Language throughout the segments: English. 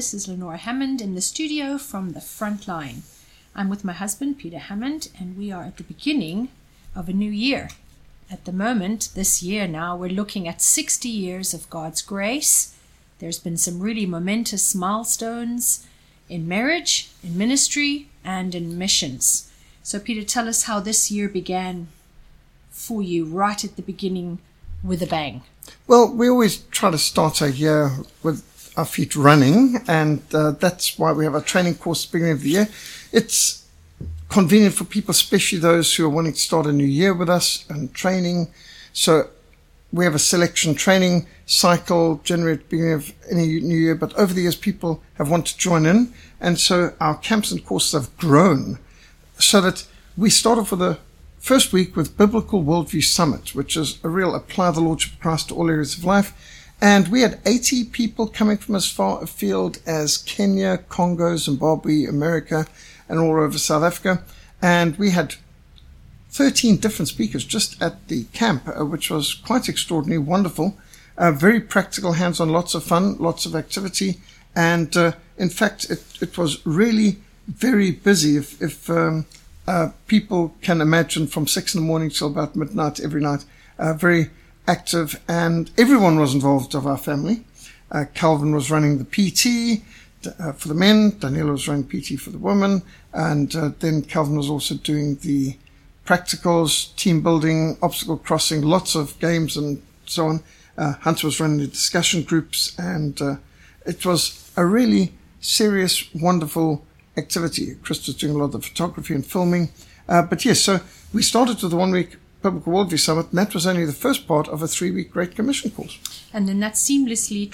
This is Lenora Hammond in the studio from the front line. I'm with my husband, Peter Hammond, and we are at the beginning of a new year. At the moment, this year now, we're looking at 60 years of God's grace. There's been some really momentous milestones in marriage, in ministry, and in missions. So, Peter, tell us how this year began for you right at the beginning with a bang. Well, we always try to start a year with our feet running, and that's why we have a training course at the beginning of the year. It's convenient for people, especially those who are wanting to start a new year with us and training. So we have a selection training cycle generally at the beginning of any new year, but over the years people have wanted to join in, and so our camps and courses have grown so that we start off with the first week with Biblical Worldview Summit, which is a real apply the Lordship of Christ to all areas of life. And we had 80 people coming from as far afield as Kenya, Congo, Zimbabwe, America, and all over South Africa. And we had 13 different speakers just at the camp, which was quite extraordinary, wonderful, very practical, hands-on, lots of fun, lots of activity. And in fact, it was really very busy. If people can imagine, from 6 a.m. till about midnight every night, very active, and everyone was involved of our family. Calvin was running the PT for the men, Daniela was running PT for the women, and then Calvin was also doing the practicals, team building, obstacle crossing, lots of games and so on. Hunter was running the discussion groups, and it was a really serious, wonderful activity. Chris was doing a lot of the photography and filming. But yes, so we started with the 1-week Biblical Worldview Summit, and that was only the first part of a 3-week Great Commission course. And then that seamlessly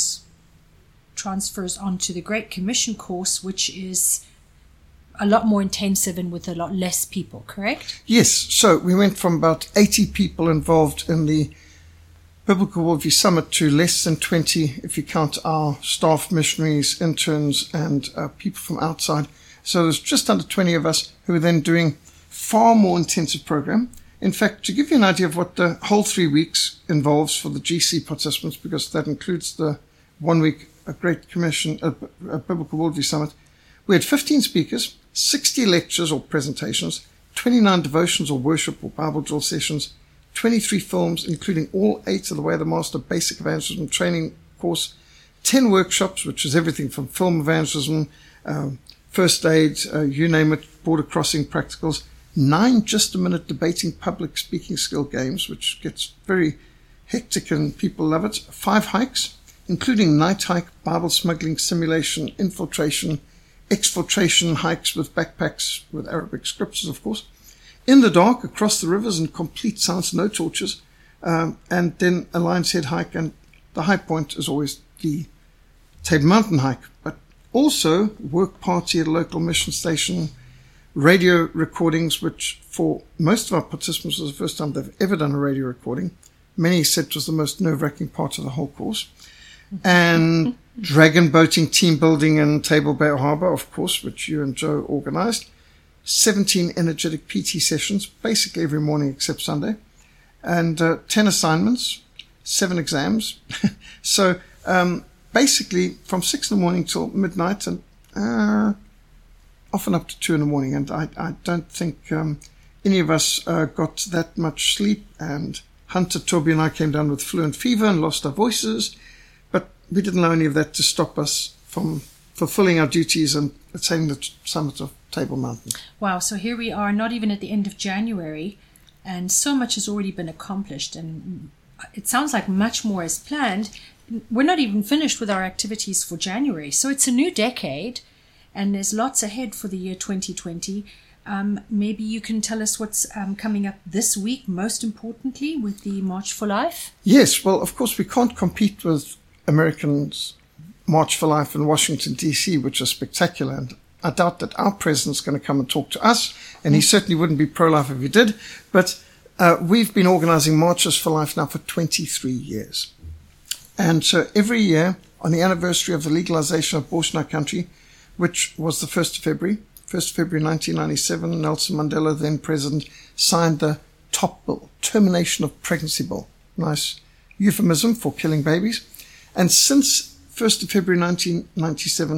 transfers onto the Great Commission course, which is a lot more intensive and with a lot less people, correct? Yes, so we went from about 80 people involved in the Biblical Worldview Summit to less than 20 if you count our staff, missionaries, interns, and people from outside. So there's just under 20 of us who are then doing far more intensive program. In fact, to give you an idea of what the whole 3 weeks involves for the GC participants, because that includes the 1-week Great Commission, Biblical Worldview Summit, we had 15 speakers, 60 lectures or presentations, 29 devotions or worship or Bible drill sessions, 23 films, including all 8 of the Way of the Master Basic Evangelism Training course, 10 workshops, which is everything from film evangelism, first aid, you name it, border crossing practicals, 9 just-a-minute debating public speaking skill games, which gets very hectic and people love it, 5 hikes, including night hike, Bible smuggling, simulation, infiltration, exfiltration hikes with backpacks with Arabic scriptures, of course, in the dark, across the rivers in complete silence, no torches, and then a Lion's Head hike, and the high point is always the Table Mountain hike, but also work party at a local mission station, radio recordings, which for most of our participants was the first time they've ever done a radio recording. Many said it was the most nerve-wracking part of the whole course. And dragon boating, team building in Table Bay Harbor, of course, which you and Joe organized. 17 energetic PT sessions, basically every morning except Sunday. And 10 assignments, 7 exams. So basically from 6 a.m. till midnight, and often up to 2 a.m. And I don't think any of us got that much sleep. And Hunter, Toby and I came down with flu and fever and lost our voices. But we didn't allow any of that to stop us from fulfilling our duties and attaining the summit of Table Mountain. Wow, so here we are, not even at the end of January, and so much has already been accomplished. And it sounds like much more is planned. We're not even finished with our activities for January. So it's a new decade, and there's lots ahead for the year 2020. Maybe you can tell us what's coming up this week, most importantly, with the March for Life? Yes, well, of course, we can't compete with Americans' March for Life in Washington, D.C., which is spectacular. And I doubt that our president's going to come and talk to us, and he certainly wouldn't be pro-life if he did. But we've been organizing Marches for Life now for 23 years. And so every year, on the anniversary of the legalization of abortion in our country, which was the 1st of February 1997, Nelson Mandela, then president, signed the TOP bill, Termination of Pregnancy Bill. Nice euphemism for killing babies. And since 1st of February 1997,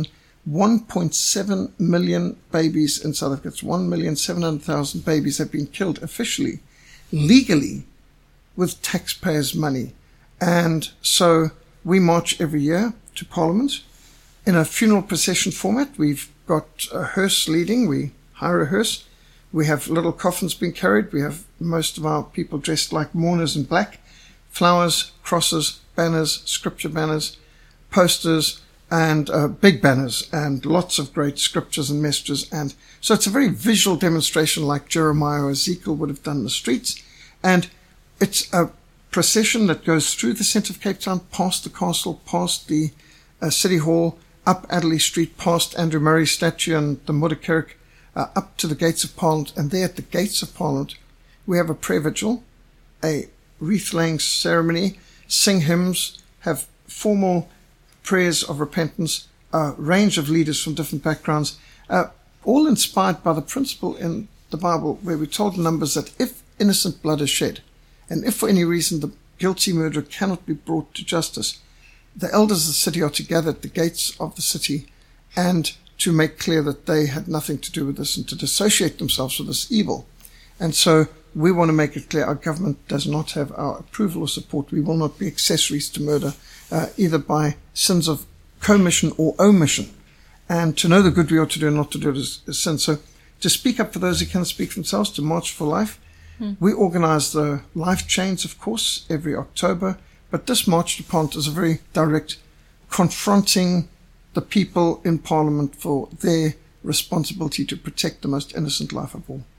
1.7 million babies in South Africa. It's 1,700,000 babies have been killed officially, legally, with taxpayers' money. And so we march every year to Parliament in a funeral procession format. We've got a hearse leading. We hire a hearse. We have little coffins being carried. We have most of our people dressed like mourners in black. Flowers, crosses, banners, scripture banners, posters, and big banners, and lots of great scriptures and messages. And so it's a very visual demonstration like Jeremiah or Ezekiel would have done in the streets. And it's a procession that goes through the centre of Cape Town, past the castle, past the City Hall, up Adderley Street, past Andrew Murray's statue and the Moederkerk, up to the gates of Parliament. And there at the gates of Parliament, we have a prayer vigil, a wreath-laying ceremony, sing hymns, have formal prayers of repentance, a range of leaders from different backgrounds, all inspired by the principle in the Bible where we're told in Numbers that if innocent blood is shed, and if for any reason the guilty murderer cannot be brought to justice, the elders of the city are to gather at the gates of the city and to make clear that they had nothing to do with this and to dissociate themselves with this evil. And so we want to make it clear our government does not have our approval or support. We will not be accessories to murder, either by sins of commission or omission. And to know the good we ought to do and not to do it is sin. So to speak up for those who cannot speak for themselves, to march for life. We organise the Life Chains, of course, every October. But this March to Parliament is a very direct confronting the people in Parliament for their responsibility to protect the most innocent life of all.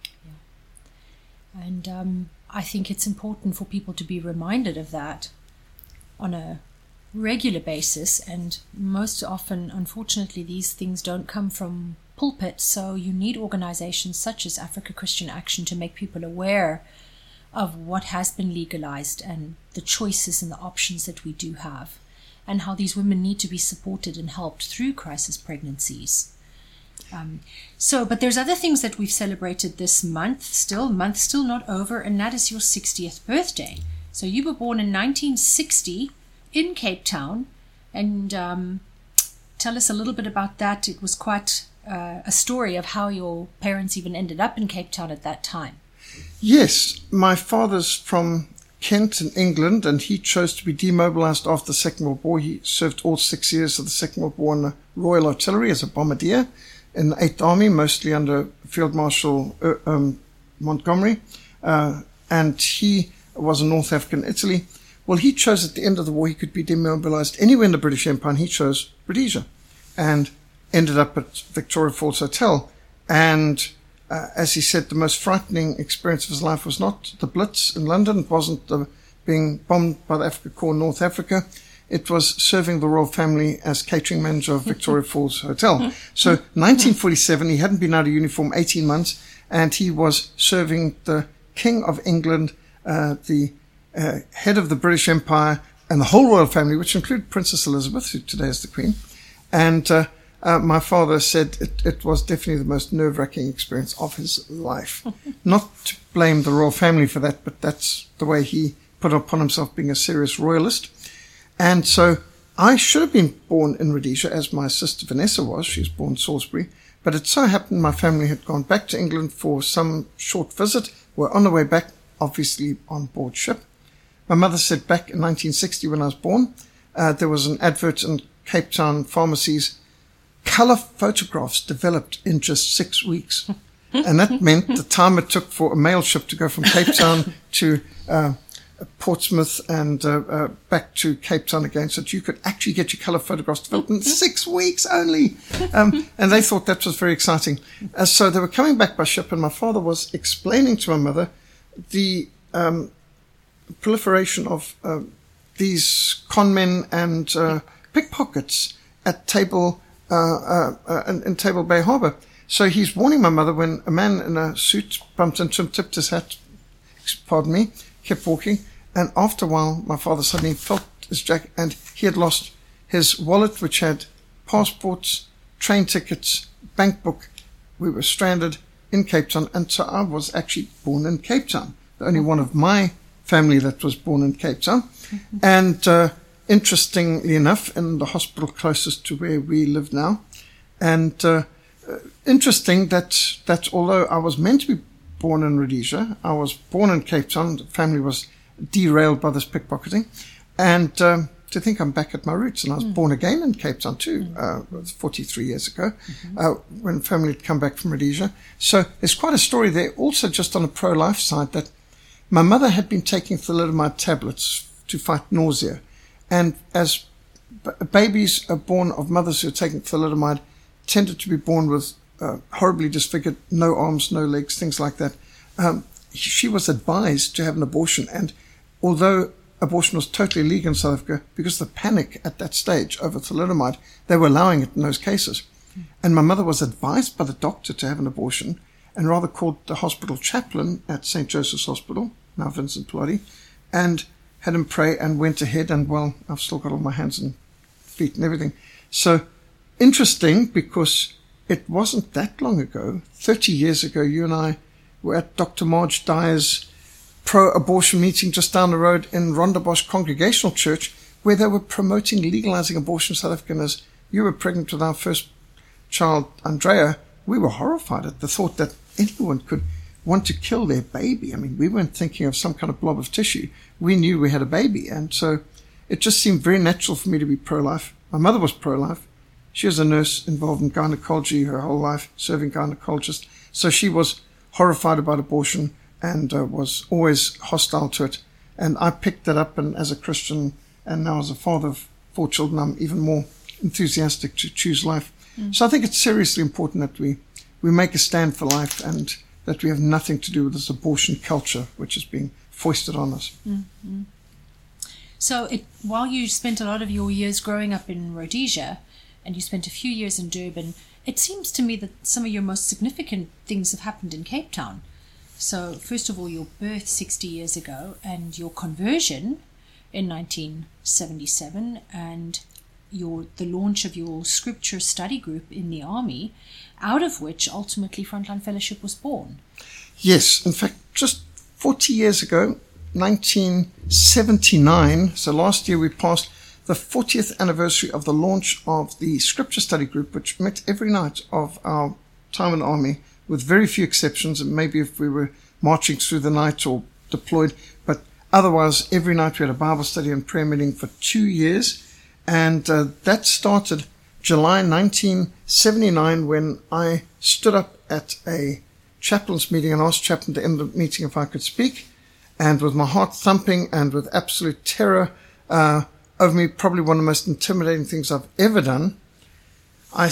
Yeah. And I think it's important for people to be reminded of that on a regular basis. And most often, unfortunately, these things don't come from pulpit. So you need organizations such as Africa Christian Action to make people aware of what has been legalized and the choices and the options that we do have, and how these women need to be supported and helped through crisis pregnancies. But there's other things that we've celebrated this month still not over, and that is your 60th birthday. So you were born in 1960 in Cape Town, and tell us a little bit about that. It was quite a story of how your parents even ended up in Cape Town at that time. Yes, my father's from Kent in England, and he chose to be demobilized after the Second World War. He served all 6 years of the Second World War in the Royal Artillery as a bombardier in the 8th Army, mostly under Field Marshal Montgomery, and he was in North Africa and Italy. Well, he chose at the end of the war he could be demobilized anywhere in the British Empire, and he chose Rhodesia and ended up at Victoria Falls Hotel. And as he said, the most frightening experience of his life was not the Blitz in London. It wasn't being bombed by the Afrika Korps in North Africa. It was serving the royal family as catering manager of Victoria Falls Hotel. So 1947, he hadn't been out of uniform 18 months, and he was serving the King of England, the head of the British Empire, and the whole royal family, which included Princess Elizabeth, who today is the Queen. And my father said it was definitely the most nerve-wracking experience of his life. Not to blame the royal family for that, but that's the way he put upon himself being a serious royalist. And so I should have been born in Rhodesia, as my sister Vanessa was. She was born in Salisbury. But it so happened my family had gone back to England for some short visit. We're on the way back, obviously on board ship. My mother said back in 1960 when I was born, there was an advert in Cape Town pharmacies, colour photographs developed in just 6 weeks. And that meant the time it took for a mail ship to go from Cape Town to Portsmouth and back to Cape Town again, so that you could actually get your colour photographs developed in 6 weeks only. And they thought that was very exciting. So they were coming back by ship, and my father was explaining to my mother the proliferation of these conmen and pickpockets at Table in Table Bay Harbour. So he's warning my mother when a man in a suit bumped into him, tipped his hat, kept walking, and after a while my father suddenly felt his jacket, and he had lost his wallet, which had passports, train tickets, bank book. We were stranded in Cape Town, and so I was actually born in Cape Town, the only one of my family that was born in Cape Town. And interestingly enough, in the hospital closest to where we live now. And interesting that although I was meant to be born in Rhodesia, I was born in Cape Town. The family was derailed by this pickpocketing. And to think I'm back at my roots. And I was born again in Cape Town too, 43 years ago, when family had come back from Rhodesia. So there's quite a story there. Also, just on a pro-life side, that my mother had been taking thalidomide tablets to fight nausea. And as babies born of mothers who are taking thalidomide tended to be born with horribly disfigured, no arms, no legs, things like that. She was advised to have an abortion. And although abortion was totally legal in South Africa, because of the panic at that stage over thalidomide, they were allowing it in those cases. And my mother was advised by the doctor to have an abortion, and rather called the hospital chaplain at St. Joseph's Hospital, now Vincent Pallotti, and had him pray and went ahead. And, well, I've still got all my hands and feet and everything. So interesting, because it wasn't that long ago, 30 years ago, you and I were at Dr. Marge Dyer's pro-abortion meeting just down the road in Rondebosch Congregational Church, where they were promoting legalizing abortion in South Africa. And as you were pregnant with our first child, Andrea, we were horrified at the thought that anyone could want to kill their baby. I mean, we weren't thinking of some kind of blob of tissue. We knew we had a baby. And so it just seemed very natural for me to be pro-life. My mother was pro-life. She was a nurse involved in gynecology her whole life, serving gynecologists. So she was horrified about abortion and was always hostile to it. And I picked that up, and as a Christian and now as a father of 4 children, I'm even more enthusiastic to choose life. So I think it's seriously important that we make a stand for life, and that we have nothing to do with this abortion culture which is being foisted on us. So while you spent a lot of your years growing up in Rhodesia, and you spent a few years in Durban, it seems to me that some of your most significant things have happened in Cape Town. So first of all, your birth 60 years ago, and your conversion in 1977, and the launch of your scripture study group in the army, out of which ultimately Frontline Fellowship was born. Yes, in fact, just 40 years ago, 1979, so last year we passed the 40th anniversary of the launch of the scripture study group, which met every night of our time in the army, with very few exceptions, and maybe if we were marching through the night or deployed, but otherwise every night we had a Bible study and prayer meeting for 2 years. And that started July 1979, when I stood up at a chaplain's meeting and asked chaplain to end the meeting if I could speak. And with my heart thumping and with absolute terror over me, probably one of the most intimidating things I've ever done, I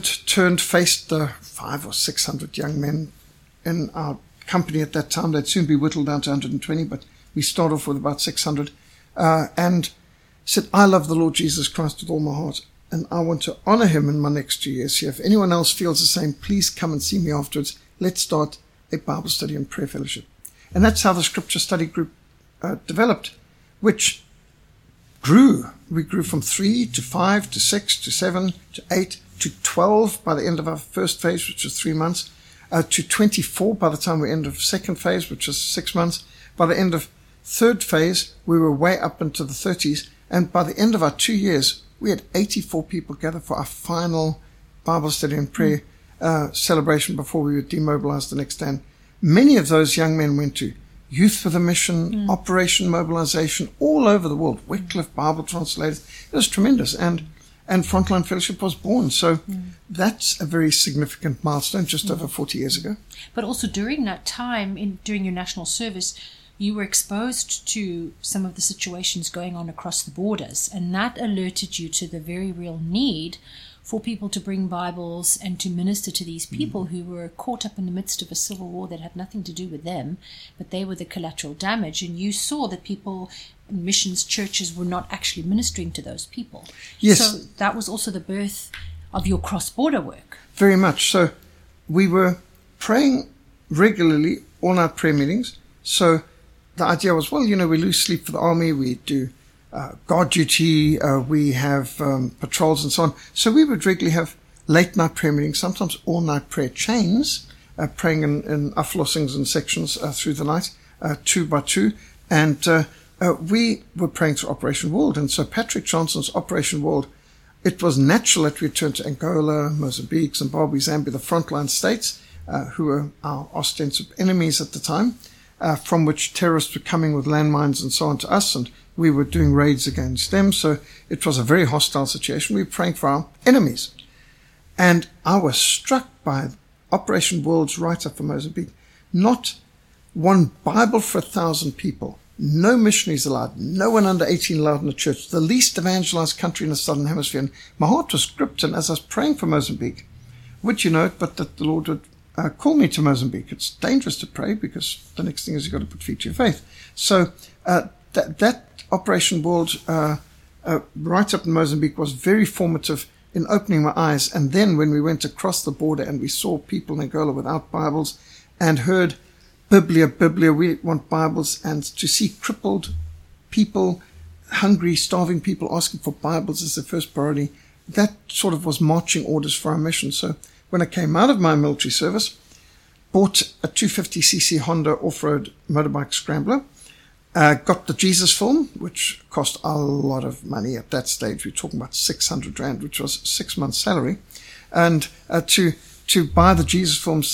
faced the 500 or 600 young men in our company at that time. They'd soon be whittled down to 120, but we started off with about 600, and said, I love the Lord Jesus Christ with all my heart, and I want to honor him in my next 2 years here. If anyone else feels the same, please come and see me afterwards. Let's start a Bible study and prayer fellowship. And that's how the scripture study group developed, which grew. We grew from 3 to 5 to 6 to 7 to 8 to 12 by the end of our first phase, which was 3 months, to 24 by the time we ended second phase, which was 6 months. By the end of third phase, we were way up into the 30s. And by the end of our 2 years, we had 84 people gather for our final Bible study and prayer celebration before we were demobilized the next day. And many of those young men went to Youth with a Mission, Operation Mobilization, all over the world. Wycliffe Bible Translators. It was tremendous. And Frontline Fellowship was born. So that's a very significant milestone just over 40 years ago. But also during that time, during your national service, you were exposed to some of the situations going on across the borders, and that alerted you to the very real need for people to bring Bibles and to minister to these people who were caught up in the midst of a civil war that had nothing to do with them, but they were the collateral damage. And you saw that people, missions, churches were not actually ministering to those people. Yes. So that was also the birth of your cross-border work. Very much. So we were praying regularly, all-night prayer meetings. So the idea was, well, we lose sleep for the army, we do guard duty, we have patrols and so on. So we would regularly have late-night prayer meetings, sometimes all-night prayer chains, praying in aflossings and sections through the night, 2 by 2. And we were praying through Operation World. And so Patrick Johnson's Operation World, it was natural that we turned to Angola, Mozambique, Zimbabwe, Zambia, the frontline states, who were our ostensible enemies at the time, from which terrorists were coming with landmines and so on to us, and we were doing raids against them. So it was a very hostile situation. We were praying for our enemies. And I was struck by Operation World's write-up for Mozambique. Not one Bible for 1,000 people. No missionaries allowed. No one under 18 allowed in the church. The least evangelized country in the Southern Hemisphere. And my heart was gripped. And as I was praying for Mozambique, would you know it, but that the Lord would call me to Mozambique. It's dangerous to pray because the next thing is you've got to put feet to your faith. So that Operation World write-up in Mozambique was very formative in opening my eyes. And then when we went across the border and we saw people in Angola without Bibles and heard Biblia, we want Bibles, and to see crippled people, hungry, starving people asking for Bibles as their first priority, that sort of was marching orders for our mission. So when I came out of my military service, bought a 250cc Honda off-road motorbike scrambler, got the Jesus film, which cost a lot of money at that stage. We're talking about 600 Rand, which was 6 months' salary, and to buy the Jesus film,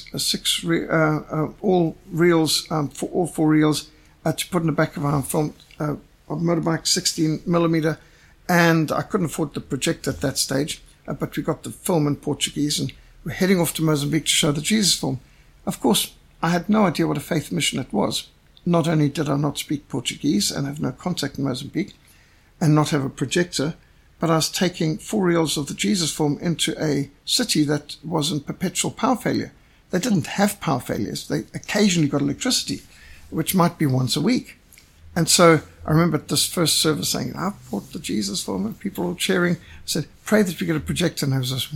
all reels, for all 4 reels, to put in the back of our film, of motorbike, 16 millimeter, and I couldn't afford the projector at that stage, but we got the film in Portuguese, and we're heading off to Mozambique to show the Jesus film. Of course, I had no idea what a faith mission it was. Not only did I not speak Portuguese and have no contact in Mozambique and not have a projector, but I was taking 4 reels of the Jesus film into a city that was in perpetual power failure. They didn't have power failures. They occasionally got electricity, which might be once a week. And so I remember at this first service saying, I've bought the Jesus film, and people were cheering. I said, pray that we get a projector. And I was just,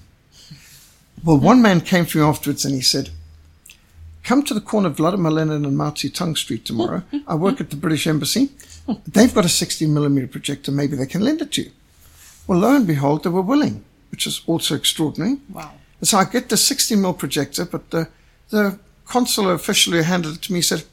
Well, one man came to me afterwards and he said, come to the corner of Vladimir Lenin and Mao Zedong Street tomorrow. I work at the British Embassy. They've got a 16 millimeter projector. Maybe they can lend it to you. Well, lo and behold, they were willing, which is also extraordinary. Wow. And so I get the 16 mil projector, but the consular official who handed it to me said,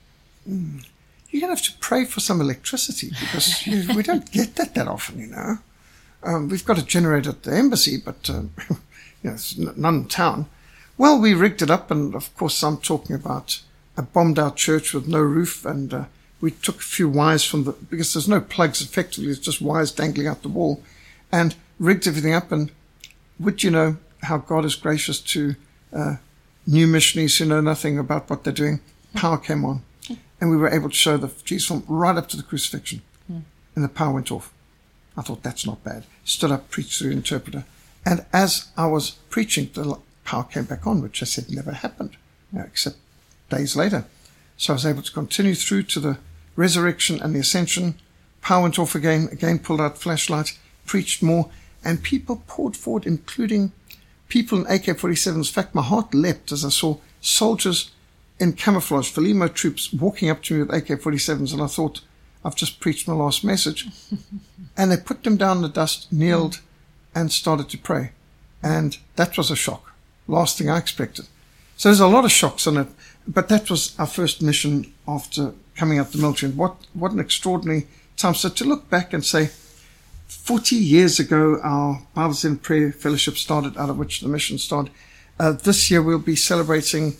you're going to have to pray for some electricity because we don't get that often, you know. We've got a generator at the embassy, but there's none in town. Well, we rigged it up, and of course I'm talking about a bombed-out church with no roof, and we took a few wires because there's no plugs effectively, it's just wires dangling out the wall, and rigged everything up. And would you know how God is gracious to new missionaries who know nothing about what they're doing? Power came on, and we were able to show the Jesus film right up to the crucifixion, and the power went off. I thought, that's not bad. Stood up, preached through the interpreter, and as I was preaching, the power came back on, which I said never happened, except days later. So I was able to continue through to the resurrection and the ascension. Power went off again pulled out flashlight, preached more, and people poured forward, including people in AK-47s. In fact, my heart leapt as I saw soldiers in camouflage, Frelimo troops, walking up to me with AK-47s, and I thought, I've just preached my last message. And they put them down in the dust, kneeled, and started to pray. And that was a shock. Last thing I expected. So there's a lot of shocks on it, but that was our first mission after coming out of the military. And what an extraordinary time. So to look back and say, 40 years ago, our Bibles in Prayer Fellowship started, out of which the mission started. This year we'll be celebrating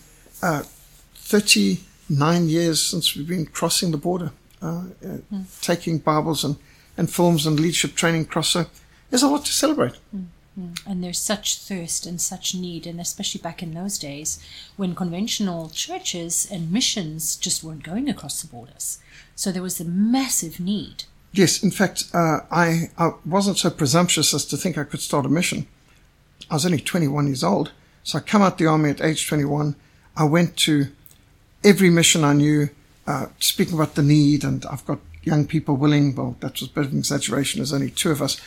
39 years since we've been crossing the border, taking Bibles and films and leadership training across. So there's a lot to celebrate. And there's such thirst and such need, and especially back in those days when conventional churches and missions just weren't going across the borders. So there was a massive need. Yes, in fact, I wasn't so presumptuous as to think I could start a mission. I was only 21 years old, so I come out the army at age 21. I went to every mission I knew, speaking about the need, and I've got young people willing. Well, that was a bit of an exaggeration. There's only 2 of us.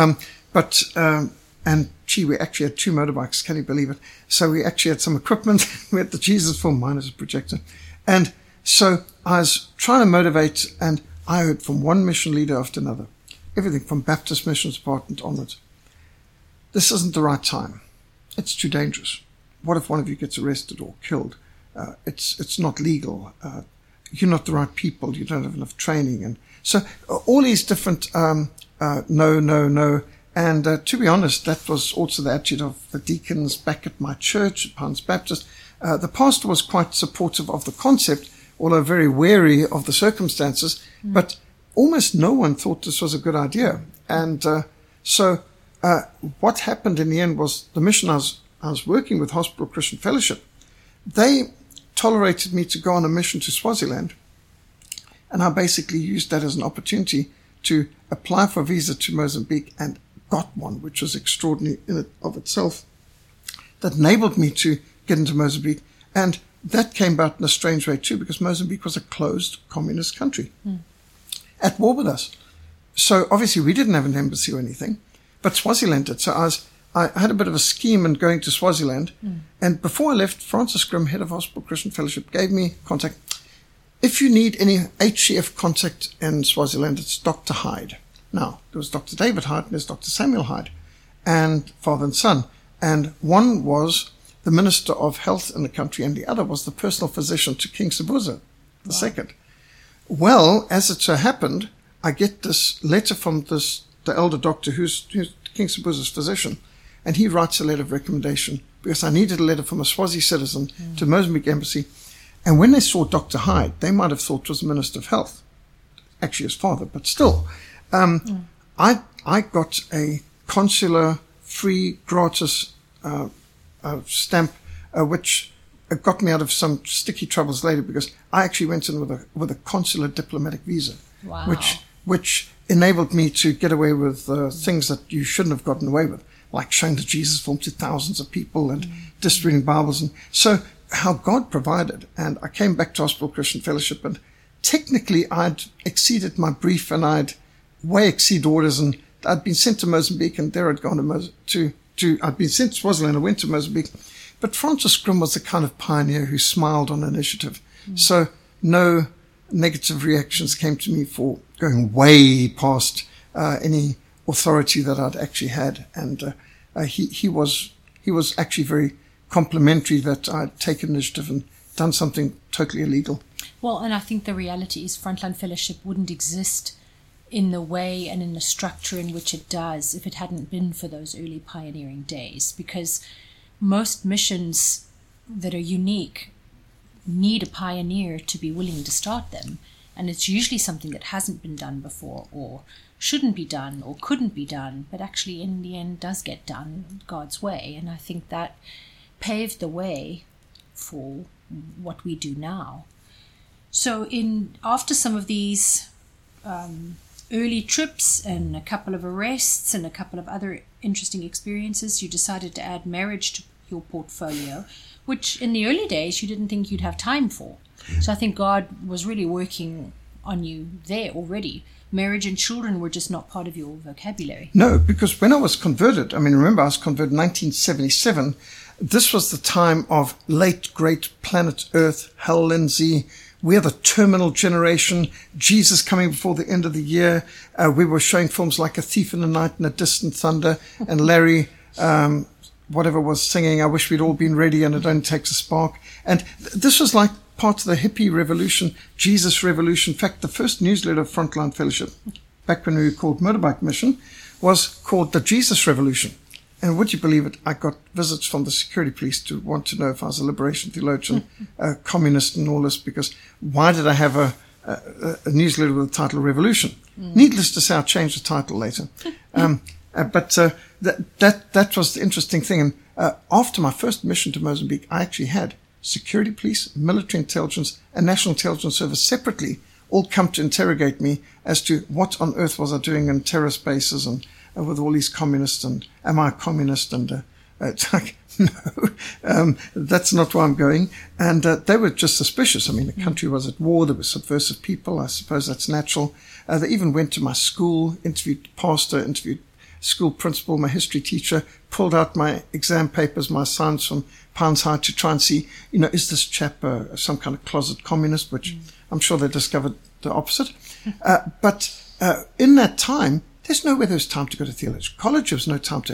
And we actually had 2 motorbikes. Can you believe it? So we actually had some equipment. We had the Jesus film, mine as a projector. And so I was trying to motivate, and I heard from one mission leader after another, everything from Baptist Missions Department onwards. This isn't the right time. It's too dangerous. What if one of you gets arrested or killed? It's not legal. you're not the right people, you don't have enough training. And so all these different no. And to be honest, that was also the attitude of the deacons back at my church, at Pounds Baptist. The pastor was quite supportive of the concept, although very wary of the circumstances, but almost no one thought this was a good idea. And so what happened in the end was the mission I was working with, Hospital Christian Fellowship, they tolerated me to go on a mission to Swaziland, and I basically used that as an opportunity to apply for a visa to Mozambique and got one, which was extraordinary in and of itself, that enabled me to get into Mozambique. And that came about in a strange way too, because Mozambique was a closed communist country at war with us. So obviously we didn't have an embassy or anything, but Swaziland did. So I had a bit of a scheme in going to Swaziland. And before I left, Francis Grimm, head of Hospital Christian Fellowship, gave me contact. If you need any HCF contact in Swaziland, it's Dr. Hyde. Now, there was Dr. David Hyde and there's Dr. Samuel Hyde, and father and son. And one was the Minister of Health in the country, and the other was the personal physician to King Sobhuza II. Well, as it so happened, I get this letter from the elder doctor who's King Sobhuza's physician, and he writes a letter of recommendation because I needed a letter from a Swazi citizen to Mozambique Embassy. And when they saw Dr. Hyde, they might have thought it was the Minister of Health, actually his father, but still. I got a consular free gratis stamp, which got me out of some sticky troubles later, because I actually went in with a consular diplomatic visa, which enabled me to get away with things that you shouldn't have gotten away with, like showing the Jesus film to thousands of people and distributing Bibles. And so how God provided. And I came back to Hospital Christian Fellowship, and technically I'd exceeded my brief, and I'd way exceed orders, and I'd been sent to Mozambique, and there I'd gone I'd been sent to Swaziland, I went to Mozambique. But Francis Grimm was the kind of pioneer who smiled on initiative. So no negative reactions came to me for going way past any authority that I'd actually had. And he was actually very complimentary that I'd taken initiative and done something totally illegal. Well, and I think the reality is Frontline Fellowship wouldn't exist in the way and in the structure in which it does if it hadn't been for those early pioneering days, because most missions that are unique need a pioneer to be willing to start them, and it's usually something that hasn't been done before, or shouldn't be done, or couldn't be done, but actually in the end does get done God's way. And I think that paved the way for what we do now. So after some of these early trips and a couple of arrests and a couple of other interesting experiences, you decided to add marriage to your portfolio, which in the early days you didn't think you'd have time for. So I think God was really working on you there already. Marriage and children were just not part of your vocabulary. No, because when I was converted, remember I was converted in 1977. This was the time of late great Planet Earth, Hal Lindsey. We're the terminal generation, Jesus coming before the end of the year. We were showing films like A Thief in the Night and A Distant Thunder, and Larry, whatever was singing, I Wish We'd All Been Ready and It Only Takes a Spark. And this was like part of the hippie revolution, Jesus revolution. In fact, the first newsletter of Frontline Fellowship, back when we were called Motorbike Mission, was called the Jesus Revolution. And would you believe it, I got visits from the security police to want to know if I was a liberation theologian, a communist and all this, because why did I have a newsletter with the title Revolution? Needless to say, I changed the title later. But that was the interesting thing. And after my first mission to Mozambique, I actually had security police, military intelligence, and national intelligence service separately all come to interrogate me as to what on earth was I doing in terrorist bases and with all these communists, and am I a communist? And it's like, no, that's not where I'm going. And they were just suspicious. The country was at war. There were subversive people. I suppose that's natural. They even went to my school, interviewed pastor, interviewed school principal, my history teacher, pulled out my exam papers, my assignments from Pounds High to try and see, is this chap some kind of closet communist, which I'm sure they discovered the opposite. But in that time, there's nowhere there's time to go to theological college. There was no time to have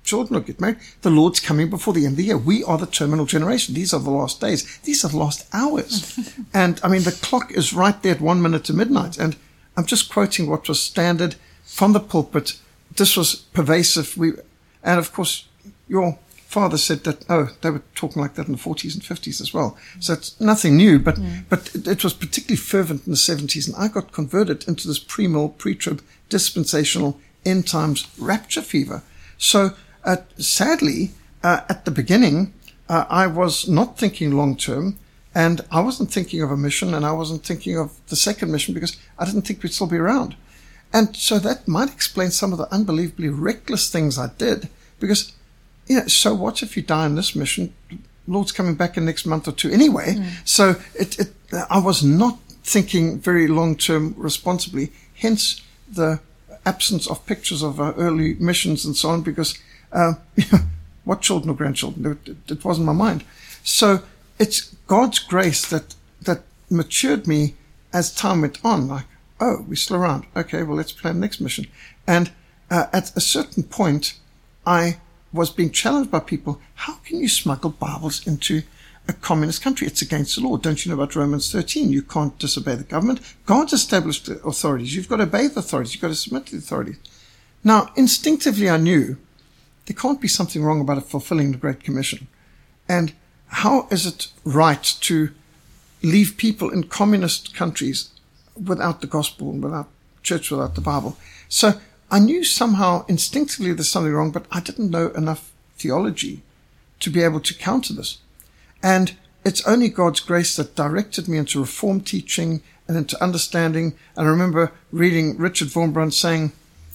children will get married. The Lord's coming before the end of the year. We are the terminal generation. These are the last days. These are the last hours. And I mean, the clock is right there at 1 minute to midnight. And I'm just quoting what was standard from the pulpit. This was pervasive. And of course, your father said that, they were talking like that in the 40s and 50s as well. So it's nothing new, but it was particularly fervent in the 70s. And I got converted into this pre-mill, pre-trib, dispensational, end times rapture fever. So sadly, at the beginning, I was not thinking long term, and I wasn't thinking of a mission, and I wasn't thinking of the second mission because I didn't think we'd still be around. And so that might explain some of the unbelievably reckless things I did, because, so what if you die in this mission? Lord's coming back in next month or two anyway. So I was not thinking very long term responsibly, hence the absence of pictures of our early missions and so on, because what children or grandchildren? It wasn't my mind. So it's God's grace that matured me as time went on. Like, we're still around. Okay, well, let's plan the next mission. And at a certain point, I was being challenged by people. How can you smuggle Bibles into a communist country? It's against the law. Don't you know about Romans 13? You can't disobey the government. God's established the authorities. You've got to obey the authorities. You've got to submit to the authorities. Now, instinctively, I knew there can't be something wrong about it fulfilling the Great Commission. And how is it right to leave people in communist countries without the gospel and without church, without the Bible? So I knew somehow instinctively there's something wrong, but I didn't know enough theology to be able to counter this. And it's only God's grace that directed me into Reformed teaching and into understanding. And I remember reading Richard Wurmbrand saying,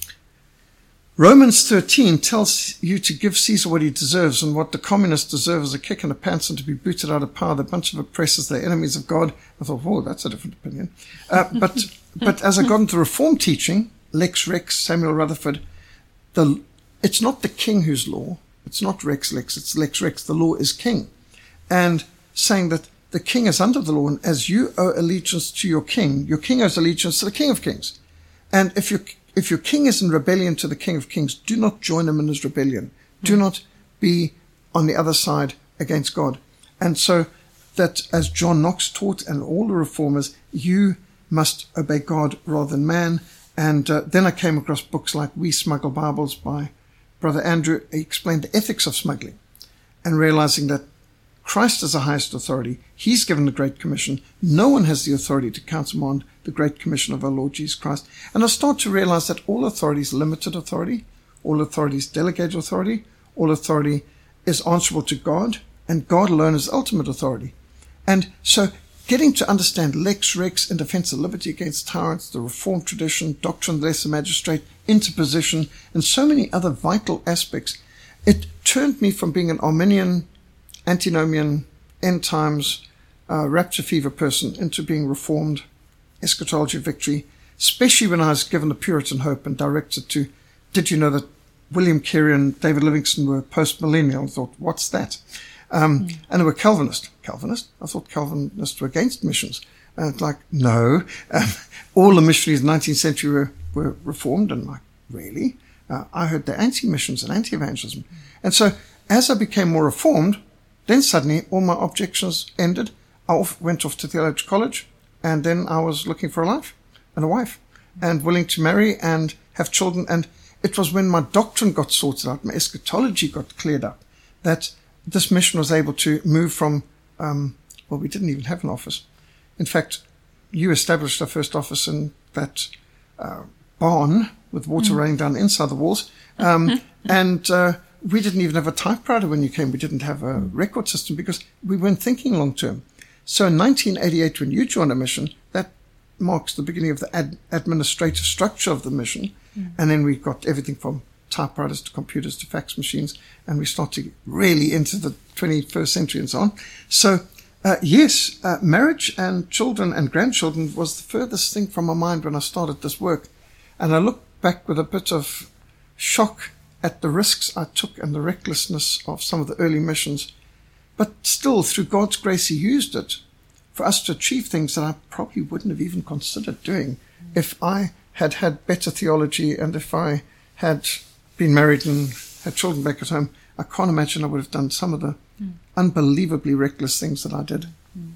Romans 13 tells you to give Caesar what he deserves, and what the communists deserve is a kick in the pants and to be booted out of power. The bunch of oppressors, they're enemies of God. I thought, whoa, that's a different opinion. But as I got into Reformed teaching, Lex Rex, Samuel Rutherford, it's not the king who's law. It's not Rex Lex, it's Lex Rex. The law is king. And saying that the king is under the law, and as you owe allegiance to your king owes allegiance to the King of Kings. And if your king is in rebellion to the King of Kings, do not join him in his rebellion. Do not be on the other side against God. And so that, as John Knox taught and all the reformers, you must obey God rather than man. And then I came across books like We Smuggle Bibles by Brother Andrew. He explained the ethics of smuggling, and realizing that Christ is the highest authority. He's given the Great Commission. No one has the authority to countermand the Great Commission of our Lord Jesus Christ. And I start to realize that all authority is limited authority. All authority is delegated authority. All authority is answerable to God, and God alone is ultimate authority. And so getting to understand Lex Rex in defense of liberty against tyrants, the Reformed tradition, doctrine of the lesser magistrate, interposition, and so many other vital aspects, it turned me from being an Arminian, antinomian, end times, rapture fever person into being Reformed, eschatology of victory, especially when I was given the Puritan hope and directed to, did you know that William Carey and David Livingstone were post-millennial? I thought, what's that? And they were Calvinist. Calvinist? I thought Calvinists were against missions. Like, no. All the missionaries in the 19th century were Reformed, and like, really? I heard they're anti-missions and anti-evangelism. And so, as I became more Reformed, then suddenly all my objections ended. I went off to theological college, and then I was looking for a life and a wife, and willing to marry and have children. And it was when my doctrine got sorted out, my eschatology got cleared up, that this mission was able to move from, we didn't even have an office. In fact, you established our first office in that barn with water running down inside the walls. And we didn't even have a typewriter when you came. We didn't have a record system because we weren't thinking long term. So in 1988, when you joined a mission, that marks the beginning of the administrative structure of the mission. And then we got everything from typewriters to computers to fax machines, and we started really into the 21st century and so on. So, yes, marriage and children and grandchildren was the furthest thing from my mind when I started this work. And I look back with a bit of shock at the risks I took and the recklessness of some of the early missions. But still, through God's grace, He used it for us to achieve things that I probably wouldn't have even considered doing if I had had better theology and if I had been married and had children back at home, I can't imagine I would have done some of the unbelievably reckless things that I did.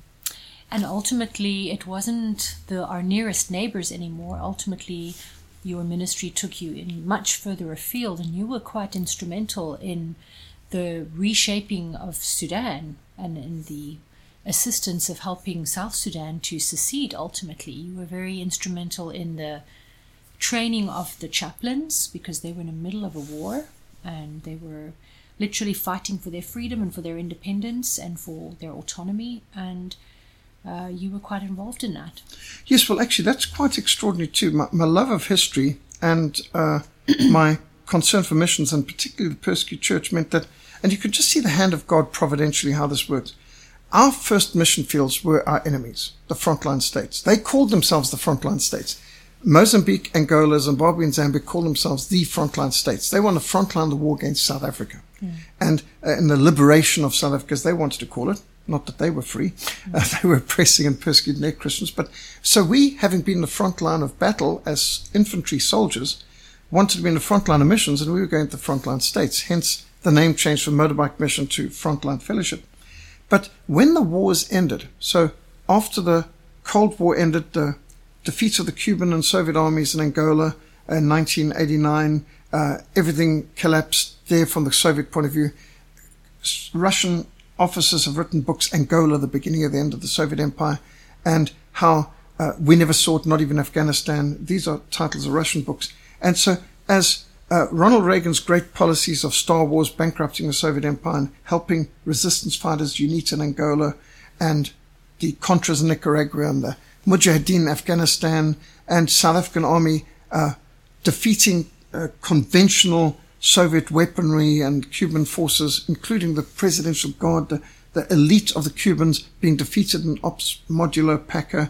And ultimately, it wasn't our nearest neighbors anymore. Ultimately, your ministry took you in much further afield, and you were quite instrumental in the reshaping of Sudan and in the assistance of helping South Sudan to secede ultimately. You were very instrumental in the training of the chaplains, because they were in the middle of a war and they were literally fighting for their freedom and for their independence and for their autonomy, and you were quite involved in that. Yes, well, actually, that's quite extraordinary too. My love of history and my concern for missions, and particularly the persecuted church, meant that, and you could just see the hand of God providentially how this worked. Our first mission fields were our enemies, the frontline states. They called themselves the frontline states. Mozambique, Angola, Zimbabwe, and Zambia call themselves the frontline states. They want to frontline the war against South Africa. And in the liberation of South Africa, as they wanted to call it, not that they were free, they were oppressing and persecuting their Christians. But so we, having been the front line of battle as infantry soldiers, wanted to be in the front line of missions, and we were going to the frontline states. Hence the name changed from Motorbike Mission to Frontline Fellowship. But when the wars ended, so after the Cold War ended, the defeats of the Cuban and Soviet armies in Angola in 1989, everything collapsed there from the Soviet point of view. Russian officers have written books, Angola, the beginning of the end of the Soviet Empire, and how we never saw it, not even Afghanistan. These are titles of Russian books. And so as Ronald Reagan's great policies of Star Wars, bankrupting the Soviet Empire and helping resistance fighters, UNITA in Angola, and the Contras in Nicaragua, and the Mujahideen in Afghanistan, and South African army defeating conventional Soviet weaponry and Cuban forces, including the Presidential Guard, the elite of the Cubans being defeated in Ops Modulo Paca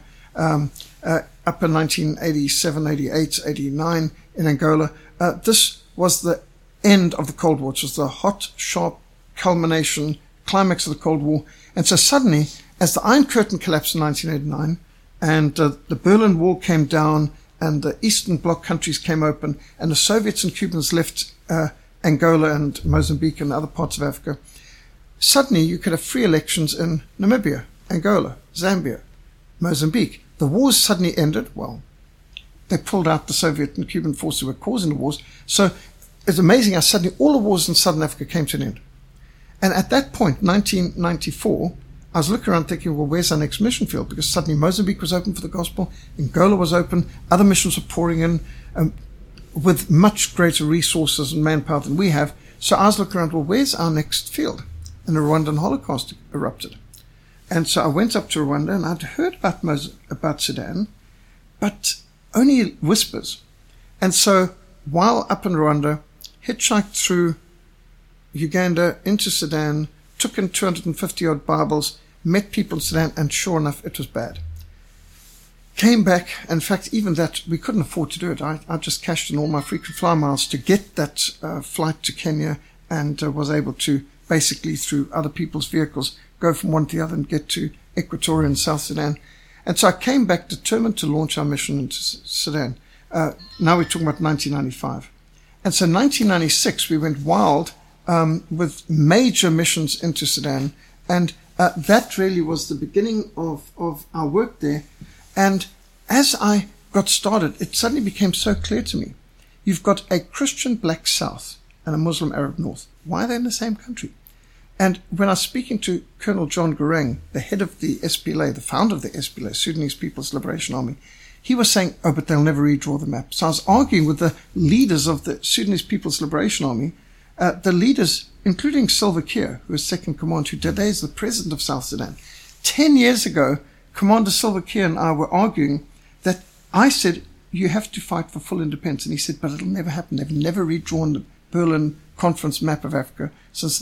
up in 1987, 88, 89 in Angola. This was the end of the Cold War. It was the hot, sharp culmination, climax of the Cold War. And so suddenly, as the Iron Curtain collapsed in 1989, and the Berlin Wall came down, and the Eastern Bloc countries came open, and the Soviets and Cubans left Angola and Mozambique and other parts of Africa, suddenly you could have free elections in Namibia, Angola, Zambia, Mozambique. The wars suddenly ended. Well, they pulled out the Soviet and Cuban forces who were causing the wars. So it's amazing how suddenly all the wars in Southern Africa came to an end. And at that point, 1994, I was looking around thinking, well, where's our next mission field? Because suddenly Mozambique was open for the gospel, Angola was open, other missions were pouring in with much greater resources and manpower than we have. So I was looking around, well, where's our next field? And the Rwandan Holocaust erupted. And so I went up to Rwanda, and I'd heard about Sudan, but only whispers. And so while up in Rwanda, hitchhiked through Uganda into Sudan, took in 250-odd Bibles, met people in Sudan, and sure enough, it was bad. Came back, in fact, even that, we couldn't afford to do it. I just cashed in all my frequent flyer miles to get that flight to Kenya, and was able to basically, through other people's vehicles, go from one to the other and get to Equatoria and South Sudan. And so I came back determined to launch our mission into Sudan. Now we're talking about 1995. And so 1996, we went wild with major missions into Sudan. And that really was the beginning of our work there. And as I got started, it suddenly became so clear to me. You've got a Christian black South and a Muslim Arab North. Why are they in the same country? And when I was speaking to Colonel John Garang, the head of the SPLA, the founder of the SPLA, Sudanese People's Liberation Army, he was saying, oh, but they'll never redraw the map. So I was arguing with the leaders of the Sudanese People's Liberation Army, the leaders, including Salva Kiir, who is second command, who today is the president of South Sudan. 10 years ago, Commander Salva Kiir and I were arguing that I said, you have to fight for full independence. And he said, but it'll never happen. They've never redrawn the Berlin Conference map of Africa since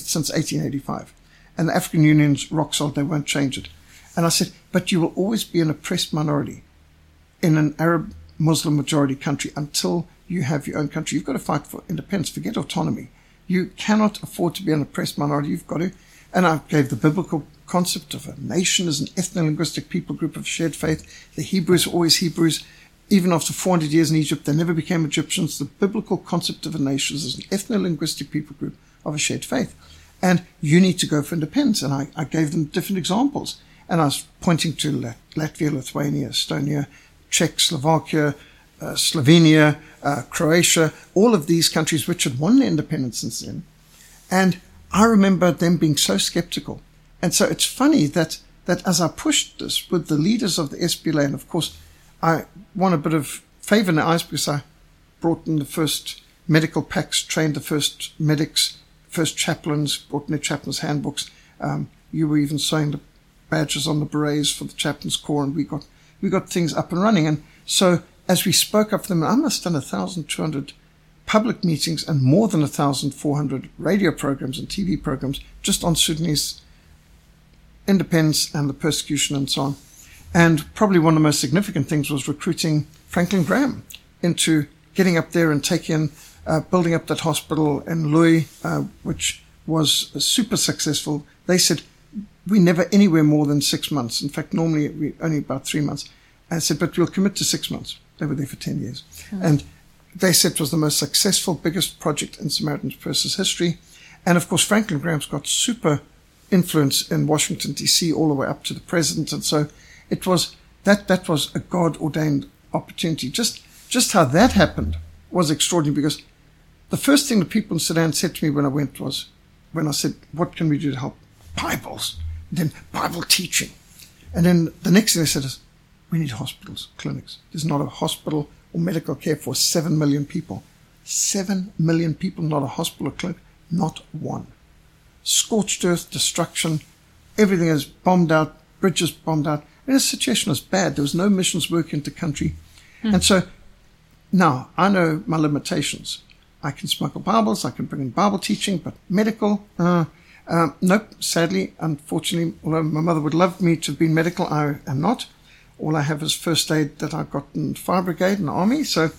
1885. And the African Union's rock solid, they won't change it. And I said, but you will always be an oppressed minority in an Arab Muslim majority country until you have your own country. You've got to fight for independence. Forget autonomy. You cannot afford to be an oppressed minority. You've got to. And I gave the biblical concept of a nation as an ethno-linguistic people group of shared faith. The Hebrews are always Hebrews. even after 400 years in Egypt, they never became Egyptians. The biblical concept of a nation is an ethno-linguistic people group of a shared faith. And you need to go for independence. And I gave them different examples. And I was pointing to Latvia, Lithuania, Estonia, Czechoslovakia, Slovenia, Croatia, all of these countries which had won their independence since then. And I remember them being so skeptical. And so it's funny that as I pushed this with the leaders of the SPLA, and of course I won a bit of favor in the eyes because I brought in the first medical packs, trained the first medics, first chaplains, brought in their chaplains' handbooks. You were even sewing the badges on the berets for the chaplains' corps, and we got things up and running. And so as we spoke up for them, I must have done 1,200 public meetings and more than 1,400 radio programs and TV programs just on Sudanese independence and the persecution and so on. And probably one of the most significant things was recruiting Franklin Graham into getting up there and building up that hospital in Lui, which was super successful. They said, we never anywhere more than 6 months. In fact, normally we only about 3 months. And I said, but we'll commit to 6 months. They were there for 10 years. Mm. And they said it was the most successful, biggest project in Samaritan's Purse's history. And of course, Franklin Graham's got super influence in Washington, D.C., all the way up to the president. And so it was, that was a God-ordained opportunity. Just how that happened was extraordinary, because the first thing the people in Sudan said to me when I went was, when I said, what can we do to help? Bibles. And then Bible teaching. And then the next thing they said is, we need hospitals, clinics. There's not a hospital or medical care for 7 million people. 7 million people, not a hospital or clinic, not one. Scorched earth, destruction, everything is bombed out, bridges bombed out. And the situation was bad. There was no missions work into country. And so now I know my limitations. I can smuggle Bibles, I can bring in Bible teaching, but medical, nope, sadly, unfortunately, although my mother would love me to have been medical, I am not. All I have is first aid that I got in fire brigade in the army. So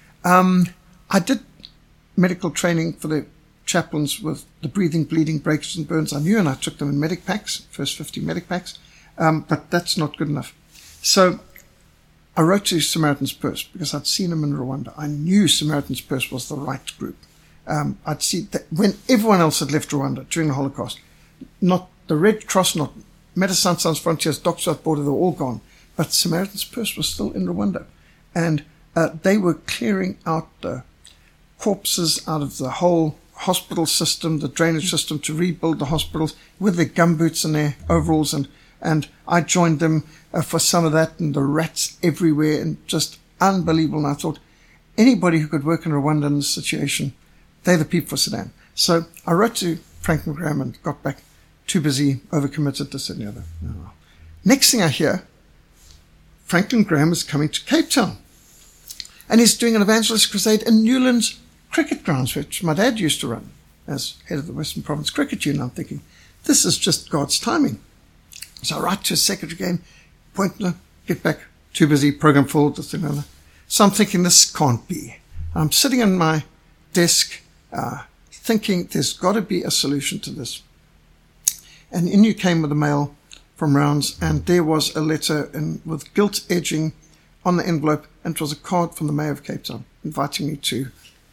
I did medical training for the chaplains with the breathing, bleeding, breakage and burns I knew, and I took them in medic packs, first 50 medic packs, but that's not good enough. So I wrote to Samaritan's Purse because I'd seen them in Rwanda. I knew Samaritan's Purse was the right group. I'd seen that when everyone else had left Rwanda during the Holocaust, not the Red Cross, not Médecins Sans Frontières, Doctors Without Borders, they were all gone. But Samaritan's Purse was still in Rwanda. And they were clearing out the corpses out of the whole hospital system, the drainage system, to rebuild the hospitals with their gumboots and their overalls. And I joined them for some of that, and the rats everywhere, and just unbelievable. And I thought, anybody who could work in Rwanda in this situation, they're the people for Sudan. So I wrote to Franklin Graham and got back too busy, overcommitted, this and the other. No. Next thing I hear, Franklin Graham is coming to Cape Town. And he's doing an evangelist crusade in Newlands cricket grounds, which my dad used to run as head of the Western Province Cricket Union. I'm thinking, this is just God's timing. So I write to his secretary again, point, no, get back, too busy, program full, this and another. So I'm thinking, this can't be. I'm sitting on my desk thinking there's got to be a solution to this. And in you came with a mail from Rounds, and there was a letter with gilt edging on the envelope, and it was a card from the Mayor of Cape Town inviting me to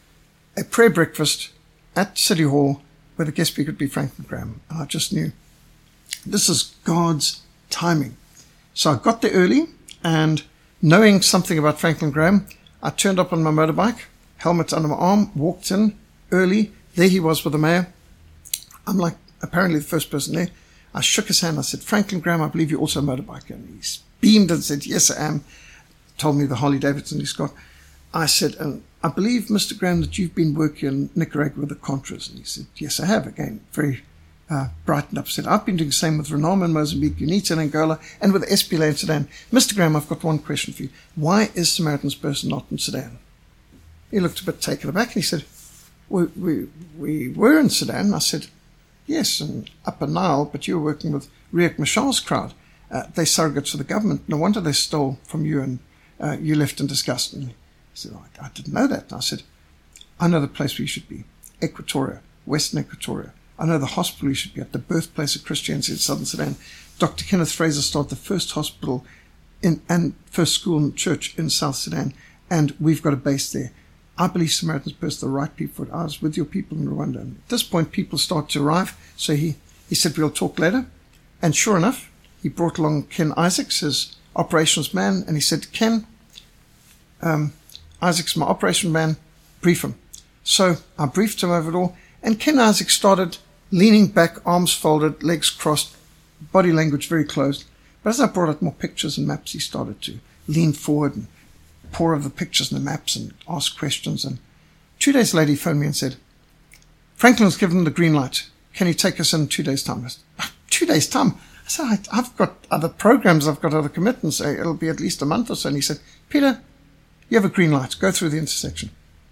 a prayer breakfast at City Hall where the guest speaker would be Franklin Graham. And I just knew this is God's timing. So I got there early, and knowing something about Franklin Graham, I turned up on my motorbike, helmet under my arm, walked in early. There he was with the mayor. I'm like apparently the first person there. I shook his hand. I said, Franklin Graham, I believe you're also a motorbiker. And he beamed and said, yes, I am. Told me the Harley Davidson he's got. I said, I believe, Mr. Graham, that you've been working in Nicaragua with the Contras. And he said, yes, I have. Again, very brightened up. Said, I've been doing the same with Renamo in Mozambique, UNITA in Angola, and with SPLA in Sudan. Mr. Graham, I've got one question for you. Why is Samaritan's Purse not in Sudan? He looked a bit taken aback, and he said, we were in Sudan. I said, yes, and Upper Nile, but you were working with Riek Machar's crowd. They surrogates for the government. No wonder they stole from you, and you left in disgust. And he said, I didn't know that. And I said, I know the place where you should be, Equatoria, Western Equatoria. I know the hospital you should be at, the birthplace of Christianity in southern Sudan. Dr. Kenneth Fraser started the first hospital and first school and church in South Sudan, and we've got a base there. I believe Samaritan's Purse are the right people for it. I was with your people in Rwanda. And at this point, people start to arrive. So he said, we'll talk later. And sure enough, he brought along Ken Isaacs, his operations man, and he said, Ken, Isaacs, my operations man, brief him. So I briefed him over it all, and Ken Isaacs started leaning back, arms folded, legs crossed, body language very closed. But as I brought out more pictures and maps, he started to lean forward and pour over the pictures and the maps and ask questions. And 2 days later, he phoned me and said, Franklin's given the green light. Can you take us in 2 days' time? I said, 2 days' time? I said, I've got other programs, I've got other commitments. It'll be at least a month or so. And he said, Peter, you have a green light. Go through the intersection.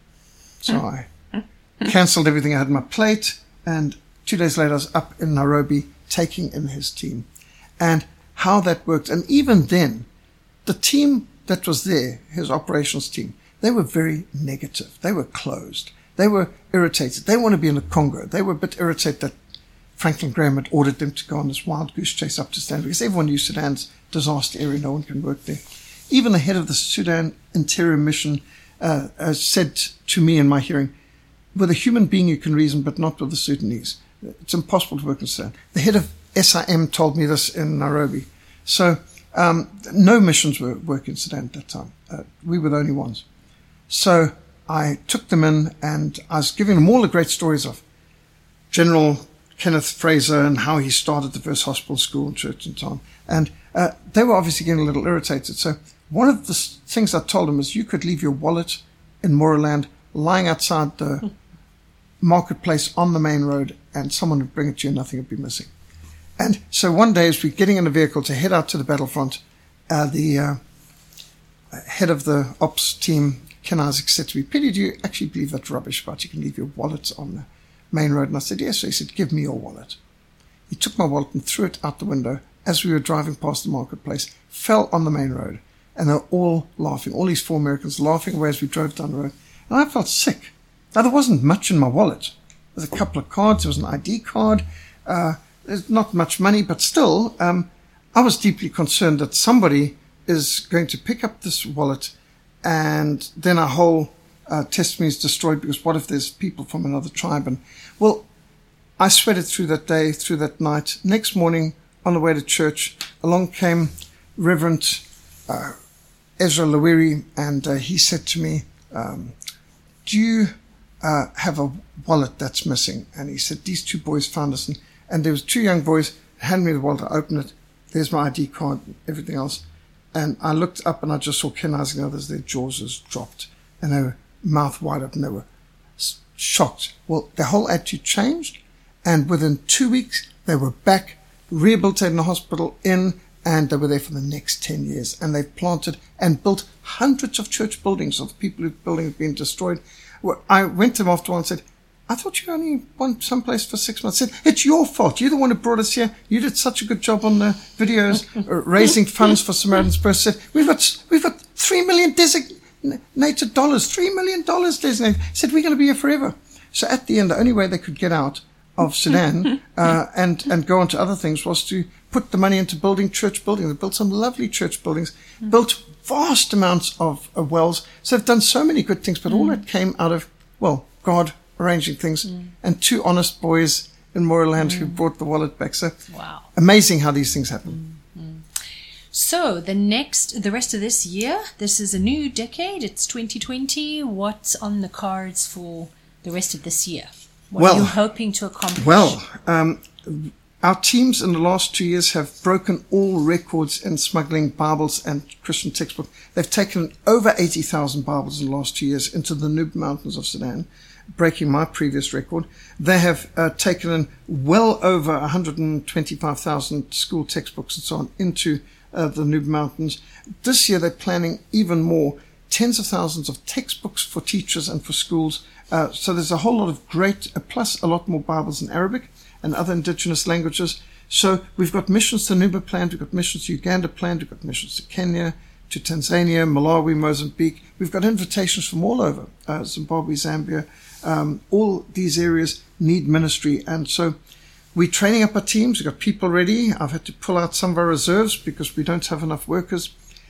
So I cancelled everything I had on my plate. And 2 days later, I was up in Nairobi taking in his team. And how that worked. And even then, the team that was there, his operations team, they were very negative. They were closed. They were irritated. They want to be in the Congo. They were a bit irritated that Franklin Graham had ordered them to go on this wild goose chase up to Sudan, because everyone knew Sudan's disaster area. No one can work there. Even the head of the Sudan Interior Mission said to me in my hearing, with a human being you can reason, but not with the Sudanese. It's impossible to work in Sudan. The head of SIM told me this in Nairobi. So no missions were working in Sudan at that time. We were the only ones. So I took them in, and I was giving them all the great stories of General Kenneth Fraser and how he started the first hospital, school, and church and so on. And they were obviously getting a little irritated. So one of the things I told them is you could leave your wallet in Moraland lying outside the marketplace on the main road, and someone would bring it to you and nothing would be missing. And so one day, as we're getting in a vehicle to head out to the battlefront, the head of the ops team, Ken Isaac, said to me, Peter, do you actually believe that rubbish about you can leave your wallet on the main road? And I said, yes. So he said, give me your wallet. He took my wallet and threw it out the window as we were driving past the marketplace, fell on the main road, and they were all laughing, all these 4 Americans laughing away as we drove down the road. And I felt sick. Now, there wasn't much in my wallet. There was a couple of cards. There was an ID card. There's not much money, but still, I was deeply concerned that somebody is going to pick up this wallet and then our whole testimony is destroyed, because what if there's people from another tribe? And well, I sweated through that day, through that night. Next morning, on the way to church, along came Reverend Ezra Lawiri, and he said to me, do you have a wallet that's missing? And he said, these 2 boys found us, and there was 2 young boys, handed me the wallet, I opened it, there's my ID card, and everything else. And I looked up and I just saw Ken Isaac and others, their jaws just dropped, and they were mouth wide open, they were shocked. Well, their whole attitude changed, and within 2 weeks, they were back, rehabilitated in the hospital, and they were there for the next 10 years. And they've planted and built hundreds of church buildings of the people whose building had been destroyed. Well, I went to them after a while and said, I thought you only went someplace for 6 months. I said, it's your fault. You're the one who brought us here. You did such a good job on the videos, raising funds for Samaritan's Purse. Said, we've got $3 million designated dollars, $3 million designated. Said, we're going to be here forever. So at the end, the only way they could get out of Sudan and go on to other things was to put the money into building church buildings. They built some lovely church buildings, built vast amounts of wells. So they've done so many good things, but all that came out of, well, God arranging things, and 2 honest boys in Moraland who brought the wallet back. So wow, amazing how these things happen. So the rest of this year, this is a new decade. It's 2020. What's on the cards for the rest of this year? What are you hoping to accomplish? Well, our teams in the last 2 years have broken all records in smuggling Bibles and Christian textbooks. They've taken over 80,000 Bibles in the last 2 years into the Nub Mountains of Sudan, breaking my previous record. They have taken in well over 125,000 school textbooks and so on into the Nub Mountains. This year they're planning even more, tens of thousands of textbooks for teachers and for schools. So there's a whole lot of great, plus a lot more Bibles in Arabic and other indigenous languages. So we've got missions to Nuba planned, we've got missions to Uganda planned, we've got missions to Kenya, to Tanzania, Malawi, Mozambique. We've got invitations from all over, Zimbabwe, Zambia. All these areas need ministry. And so we're training up our teams. We've got people ready. I've had to pull out some of our reserves because we don't have enough workers.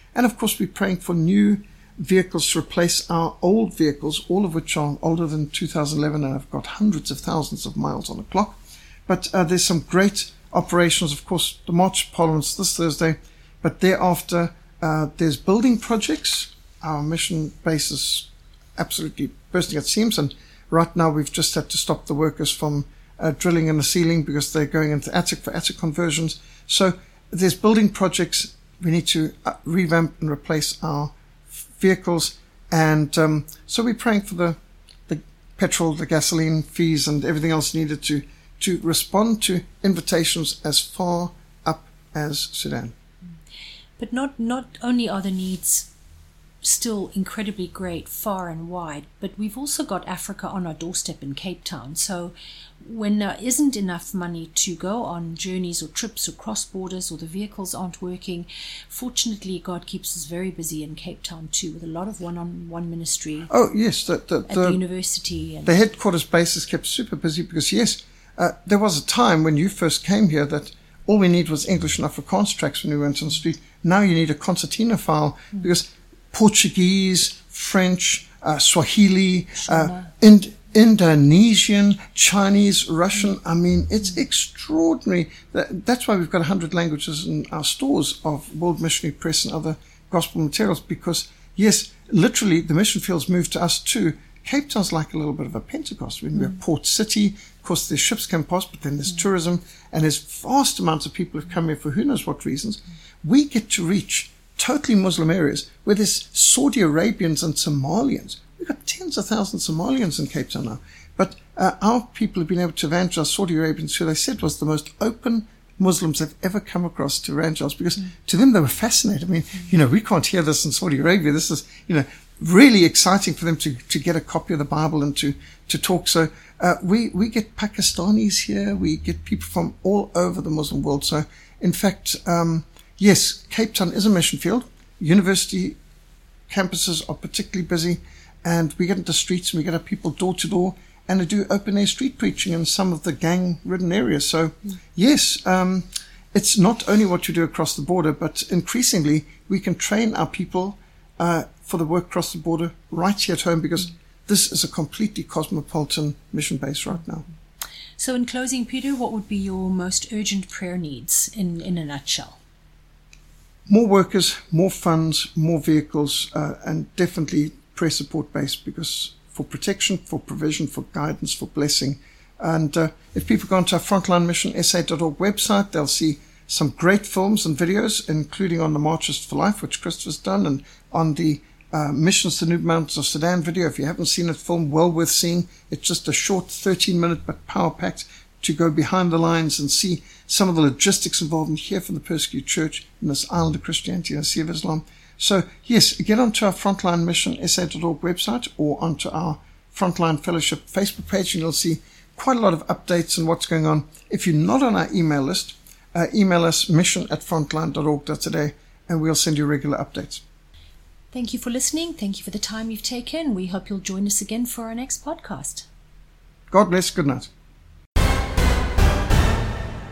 And of course, we're praying for new vehicles to replace our old vehicles, all of which are older than 2011 and have got hundreds of thousands of miles on the clock. But there's some great operations. Of course, the March of Parliament's this Thursday, but thereafter there's building projects. Our mission base is absolutely bursting at seams, and right now we've just had to stop the workers from drilling in the ceiling because they're going into attic for attic conversions. So there's building projects. We need to revamp and replace our vehicles, and so we're praying for the petrol, the gasoline fees, and everything else needed to respond to invitations as far up as Sudan. But not only are the needs still incredibly great far and wide, but we've also got Africa on our doorstep in Cape Town. So when there isn't enough money to go on journeys or trips or cross borders, or the vehicles aren't working, fortunately God keeps us very busy in Cape Town too, with a lot of one-on-one ministry. Oh yes, at the university. And the headquarters base is kept super busy because yes, there was a time when you first came here that all we need was English and Afrikaans tracks when we went on the street. Now you need a concertina file because Portuguese, French, Swahili, Indonesian, Chinese, Russian. I mean, it's extraordinary. That's why we've got 100 languages in our stores of World Missionary Press and other gospel materials, because, yes, literally the mission fields moved to us too. Cape Town's like a little bit of a Pentecost. We're a port city. Of course, there's ships can pass, but then there's tourism, and there's vast amounts of people who've come here for who knows what reasons. We get to reach totally Muslim areas where there's Saudi Arabians and Somalians. We've got tens of thousands of Somalians in Cape Town now. But our people have been able to evangelize Saudi Arabians, who they said was the most open Muslims they've ever come across to evangelize, because to them they were fascinated. I mean, we can't hear this in Saudi Arabia. This is, really exciting for them to get a copy of the Bible and to talk. So we get Pakistanis here. We get people from all over the Muslim world. So, in fact, yes, Cape Town is a mission field. University campuses are particularly busy, and we get into streets and we get our people door to door, and they do open air street preaching in some of the gang-ridden areas. So, yes, it's not only what you do across the border, but increasingly we can train our people for the work across the border right here at home, because this is a completely cosmopolitan mission base right now. So, in closing, Peter, what would be your most urgent prayer needs in a nutshell? More workers, more funds, more vehicles, and definitely prayer support base, because for protection, for provision, for guidance, for blessing. And if people go onto our frontlinemissionsa.org website, they'll see some great films and videos, including on the Marches for Life, which Christopher's done, and on the Missions to New Mountains of Sudan video. If you haven't seen it, film well worth seeing. It's just a short 13-minute but power-packed to go behind the lines and see some of the logistics involved in here from the persecuted church in this island of Christianity and Sea of Islam. So, yes, get onto our frontlinemissionsa.org website or onto our Frontline Fellowship Facebook page, and you'll see quite a lot of updates on what's going on. If you're not on our email list, email us mission@frontline.org.today, and we'll send you regular updates. Thank you for listening. Thank you for the time you've taken. We hope you'll join us again for our next podcast. God bless. Good night.